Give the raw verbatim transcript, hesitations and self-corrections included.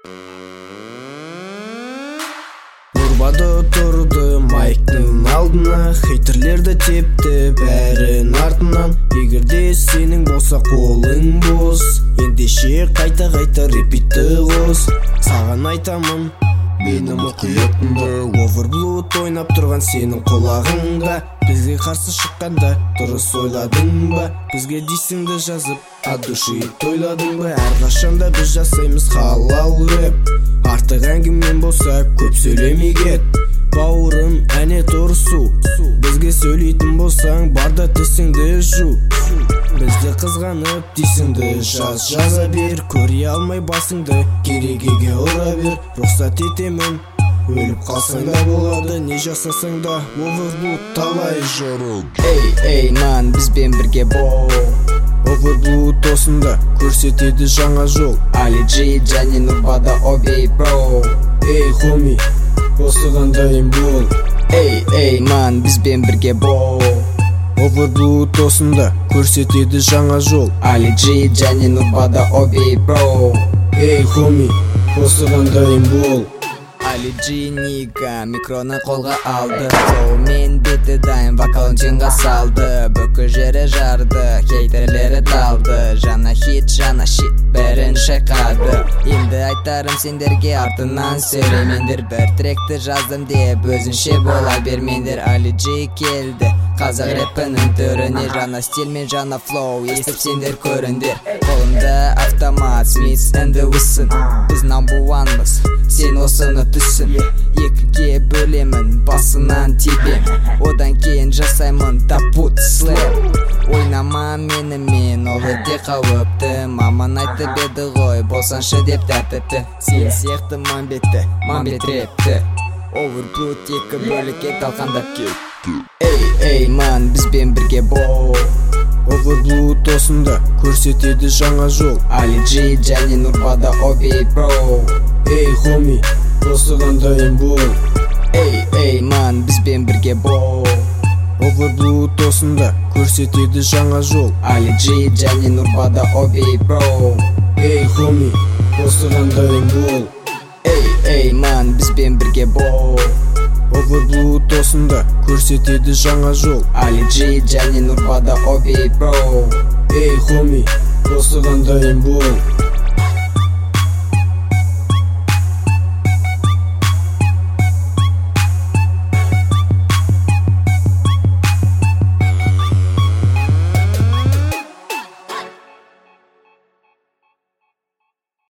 Нурбада тұрды майктың алдына, хейтерлерді тепті бәрін артынан. Егерде сенің болса қолың бос, ендеше қайта-қайта репитті қос. Саған айтамын, мені мұқиятында, Overblood ойнап тұрған сенің құлағыңда. Бізге қарсы шыққанда дұрыс ойладың ба? Бізге дейсіңді жазып, от души тойладың ба? Әрқашанда біз жасаймыз халал рэп. Артық әңгімен болса көп сөйлемей кет. Бауырым, әне тұрсу, бізге сөйлейтін болсаң барда тісіңді жу. Бізді қызғанып дейсіңді жаз, жаза бер. Көре алмай басыңды керегеге ұра бер. Рұқсат етемін, өліп қалсаң да болады, не жасасаң да. Overblood талай жарып. Эй, эй, ман, бізбен бірге бол. Overblood осында көрсетеді жаңа жол. Ali G және Нурбада Obey bro. Эй, хоми, осыған дайын бол. Эй, эй, ман, бізбен бірге бол. Overblood осында көрсетеді жаңа жол. Ali G және Нурбада Obey bro. Эй, хоми, осыған дайын бол. Ali G нига микроны қолға алды, флоумен беті дайын, вокалын тюнға салды. Бүкі жері жарды, хейтерлері талды. Жаңа хит, жаңа шит, бәрін шайқады. Енді айтарым сендерге артынан сөйлемендер. Бір тректі жаздым деп өзінше бола бермендер. Ali G келді қазақ рэпінің түріне, жаңа стиль мен жаңа флоу естіп сендер көріндер. Қолымда автомат, Smith and Wesson. Біз number one-мыз, сен осыны түсін. Екіге бөлемін, басынан тебем, одан кейін жасаймын тапут слэп. Ойнама менімен, ол өте қауіпті. Маман айтып еді ғой, болсаншы деп тәртіпті. Сен сияқты мамбетті, мамбет рэпті. Overblood екі бөлікке талқандап кетті. Эй, эй, ман, бізбен бірге бол. Overblood осында көрсетеді жаңа жол. Ali G және Нурбада Obey bro. Эй, хоми, осыған дайын бол. Эй, эй, ман, бізбен бірге бол. Overblood осында көрсетеді жаңа жол. Ali G және Нурбада Obey bro. Эй, хоми, осыған дайын бол. Эй, эй, ман, бізбен бірге бол. Overblood осында көрсетеді жаңа жол. Ali G және Нурбада Obey bro. Эй, хоми, осыған дайын бол.